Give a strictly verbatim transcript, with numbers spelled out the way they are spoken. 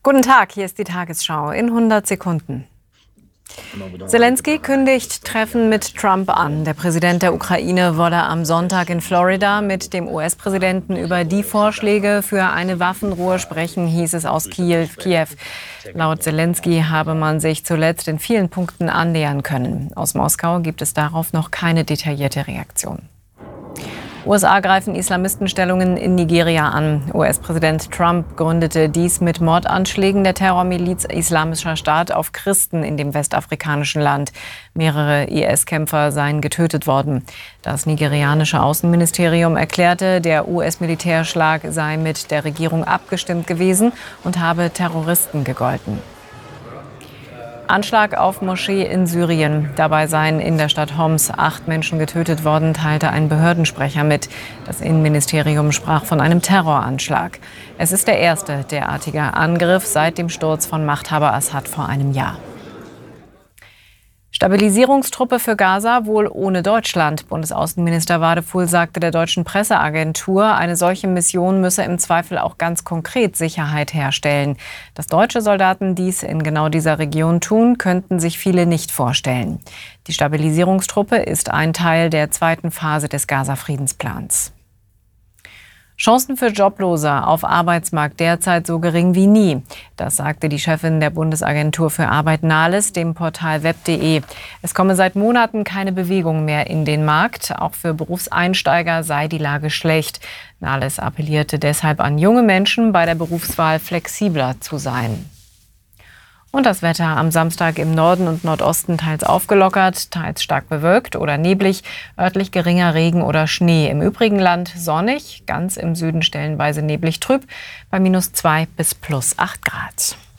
Guten Tag, hier ist die Tagesschau in hundert Sekunden. Zelensky kündigt Treffen mit Trump an. Der Präsident der Ukraine wolle am Sonntag in Florida mit dem U S-Präsidenten über die Vorschläge für eine Waffenruhe sprechen, hieß es aus Kiew. Kiew. Laut Zelensky habe man sich zuletzt in vielen Punkten annähern können. Aus Moskau gibt es darauf noch keine detaillierte Reaktion. U S A greifen Islamistenstellungen in Nigeria an. U S-Präsident Trump gründete dies mit Mordanschlägen der Terrormiliz Islamischer Staat auf Christen in dem westafrikanischen Land. Mehrere I S-Kämpfer seien getötet worden. Das nigerianische Außenministerium erklärte, der U S-Militärschlag sei mit der Regierung abgestimmt gewesen und habe Terroristen gegolten. Anschlag auf Moschee in Syrien. Dabei seien in der Stadt Homs acht Menschen getötet worden, teilte ein Behördensprecher mit. Das Innenministerium sprach von einem Terroranschlag. Es ist der erste derartige Angriff seit dem Sturz von Machthaber Assad vor einem Jahr. Stabilisierungstruppe für Gaza wohl ohne Deutschland. Bundesaußenminister Wadefuhl sagte der deutschen Presseagentur, eine solche Mission müsse im Zweifel auch ganz konkret Sicherheit herstellen. Dass deutsche Soldaten dies in genau dieser Region tun, könnten sich viele nicht vorstellen. Die Stabilisierungstruppe ist ein Teil der zweiten Phase des Gaza-Friedensplans. Chancen für Joblose auf Arbeitsmarkt derzeit so gering wie nie. Das sagte die Chefin der Bundesagentur für Arbeit Nahles dem Portal web punkt de. Es komme seit Monaten keine Bewegung mehr in den Markt. Auch für Berufseinsteiger sei die Lage schlecht. Nahles appellierte deshalb an junge Menschen, bei der Berufswahl flexibler zu sein. Und das Wetter am Samstag im Norden und Nordosten teils aufgelockert, teils stark bewölkt oder neblig, örtlich geringer Regen oder Schnee. Im übrigen Land sonnig, ganz im Süden stellenweise neblig trüb, bei minus zwei bis plus acht Grad.